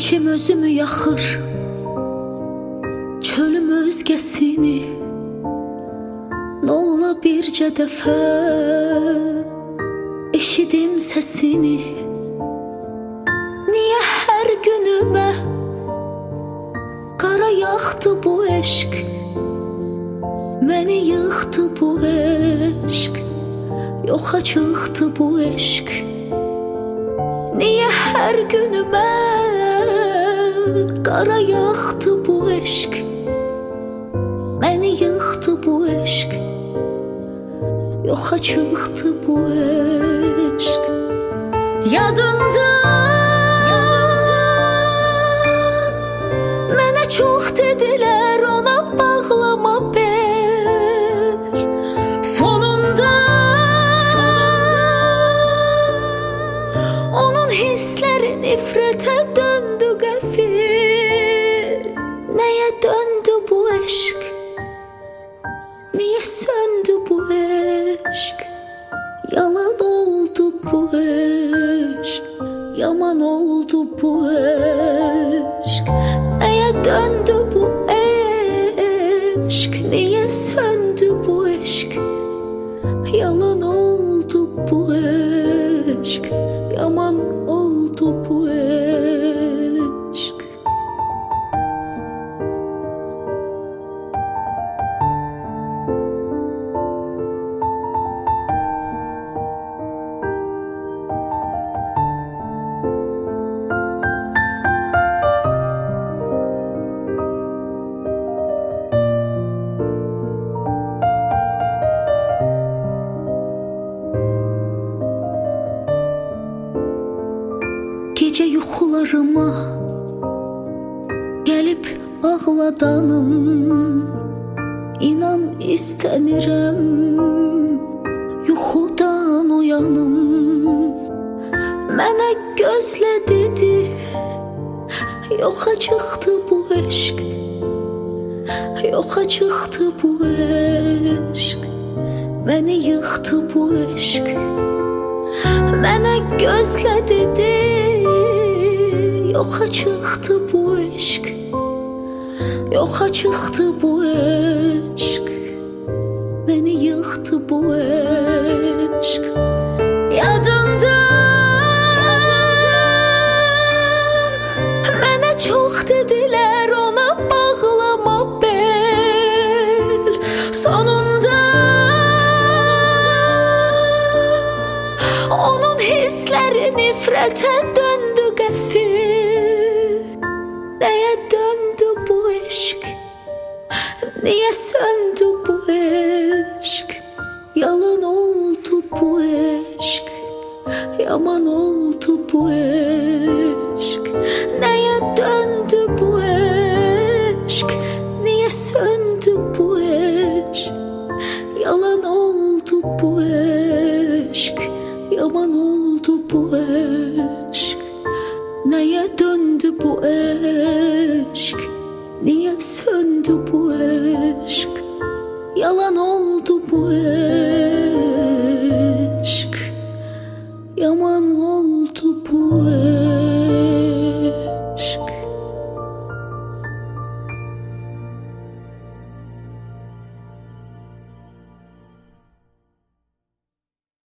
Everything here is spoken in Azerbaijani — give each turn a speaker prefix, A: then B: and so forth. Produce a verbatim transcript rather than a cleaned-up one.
A: Kim özümü yaxır, çölüm özgəsini. Nə ola bircə dəfə eşidim səsini. Niyə hər günümə qara yaxdı bu eşq, məni yıxdı bu eşq, yoxa çıxdı bu eşq. Niyə hər günümə qara yaxdı bu eşq, məni yıxdı bu eşq, yoxa çıxdı bu eşq. Yadında, yadında mənə çox dedilər, ona bağlama bel. Sonunda, sonunda onun hissləri nifrətə döndü qəfil. Nəyə döndü bu eşq? Niyə söndü bu eşq? Yalan oldu bu eşq, yaman oldu bu eşq. Nəyə döndü bu eşq? Niyə söndü bu eşq? Yalan oldu bu eşq, yaman oldu bu eşq. Gecə yuxularıma gəlib ağladanım, İnan istəmirəm yuxudan uyanım. Mənə gözlə dedi, yoxa çıxdı bu eşq, yoxa çıxdı bu eşq, məni yıxdı bu eşq. Mənə gözlə dedi, yoxa çıxdı bu eşq, yoxa çıxdı bu eşq, məni yıxdı bu eşq. Yadında, yadında mənə çox dedilər, ona bağlama bel. Sonunda, sonunda onun hissləri nifrətə döndü qəfil. Nəyə döndü bu eşq? Niyə söndü bu eşq? Yalan oldu bu eşq, yaman oldu bu eşq. Nəyə döndü bu eşq? Niyə söndü bu eşq? Yalan oldu bu eşq, yaman oldu bu eşq. Nəyə döndü bu eşq? Niyə söndü bu eşq? Yalan oldu bu eşq.